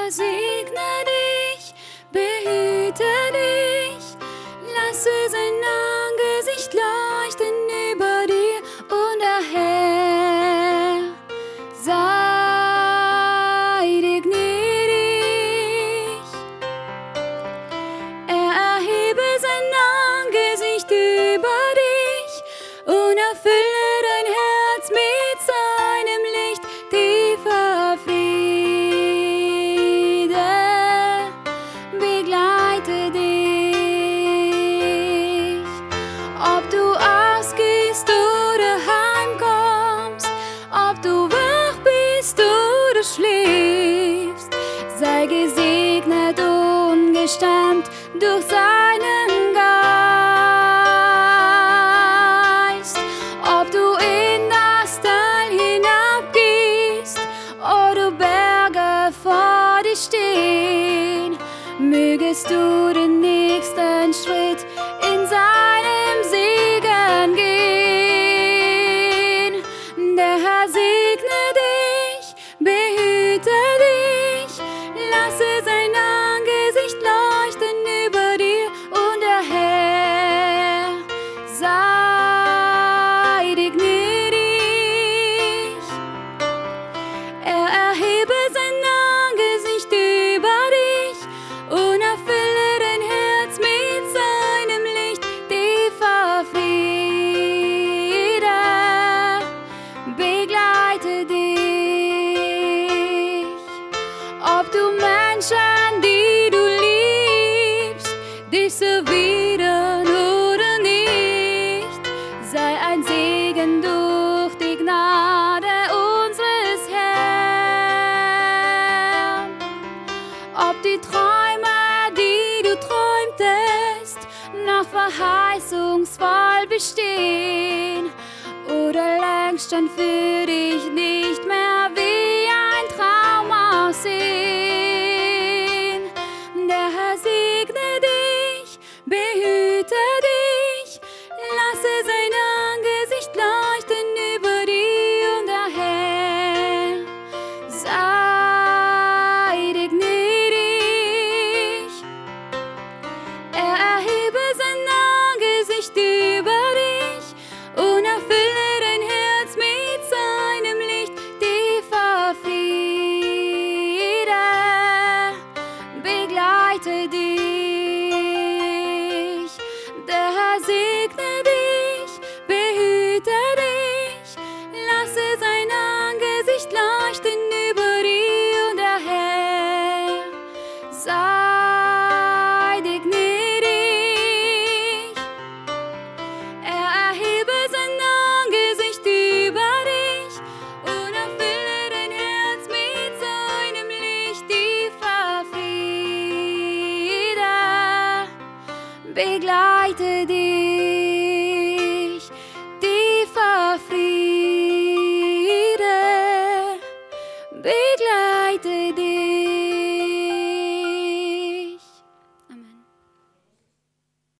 segne dich, behüte dich, lasse sein Angesicht leuchten über dir und der Herr sei dir gnädig. Er erhebe sein Angesicht über dich und erfülle dein Herz mit seinem Licht, tiefer Friede begleite dich. Ob du ausgehst oder heimkommst, ob du wach bist oder schläfst, sei gesegnet und gestemmt durch seinen Geist. Ob du in das Tal hinabgehst oder Berge vor dir stehen, mögest du den nächsten Schritt in seinem Segen gehen. Der Herr segne dich, behüte dich, lasse sein Angesicht leuchten über dir und der Herr sei dir gnädig. Er erhebe sein Angesicht über dich und erfülle dein Herz mit seinem Licht, tiefer Friede begleite dich. Ob du Menschen, die du liebst, dich so erwidern oder nicht, sei ein Segen durch die Gnade unseres Herrn. Ob die Träume, die du träumtest, noch verheißungsvoll bestehen oder längst schon für dich nicht mehr